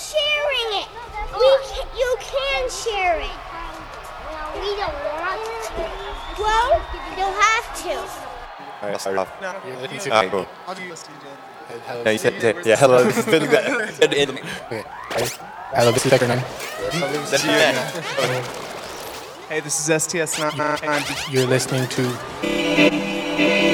sharing it. You can share it. We don't want to. Well, you'll have to. All right, start off. Alright, Cool. I'll do this to you, Jed. Hello. No, you said, yeah, hello. This is Billy. Okay. Ready? Hello, this is Vector 9. That's you. Hey, this is STS9. You're listening to